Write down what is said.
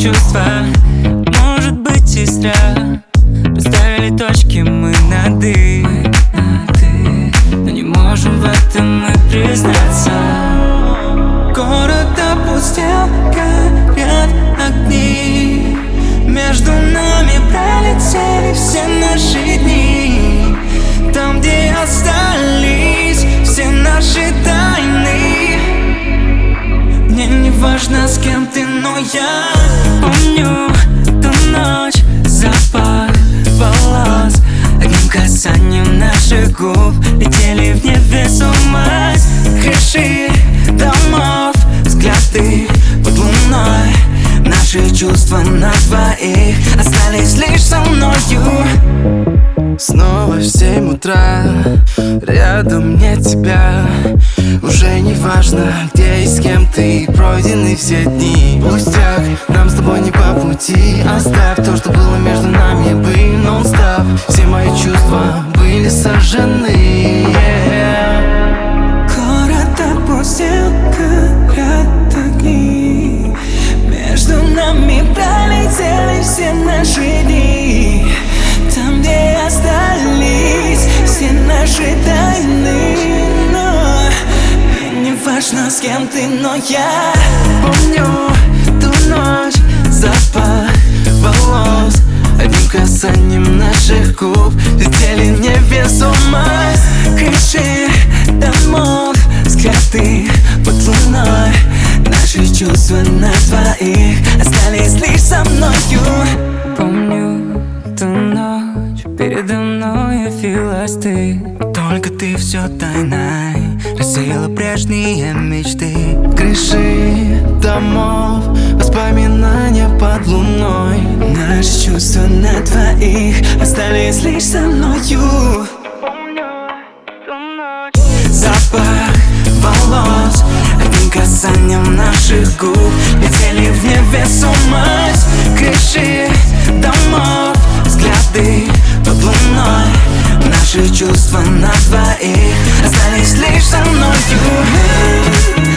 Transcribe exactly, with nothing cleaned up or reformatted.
чувства, может быть, и зря расставили точки мы над «и», но не можем в этом мы признаться. Город опустел, горят огни, между нами пролетели все наши дни. Там, где остались все наши тайны, мне не важно, с кем ты, но я помню ту ночь, запах волос, одним касанием наших губ летели в невесомость. Крыши домов, взгляды под луной, наши чувства на двоих остались лишь со мною. Снова в семь утра, рядом нет тебя. Уже не важно, где и с кем ты, пройдены все дни. Пустяк, нам с тобой не по пути. Оставь то, что было между нами, бы нон-стоп. Все мои чувства были сожжены, yeah. Город опустел, горят огни, между нами пролетели все наши дни. Там, где остались все наши тайны, но мне не важно, с кем ты, но я помню ту ночь, запах волос, одним касанием наших губ летели в невесомость. Крыши домов, взгляды под луной, наши чувства на двоих остались лишь со мною. Помню ту ночь, передо мной явилась ты, только ты все тайной рассеяла прежние мечты. Крыши домов, воспоминания под луной, наши чувства на двоих остались лишь со мною. Запах волос, одним касанием наших губ летели в невесомость. Крыши домов, взгляды под луной, наши чувства на двоих остались лишь со мною.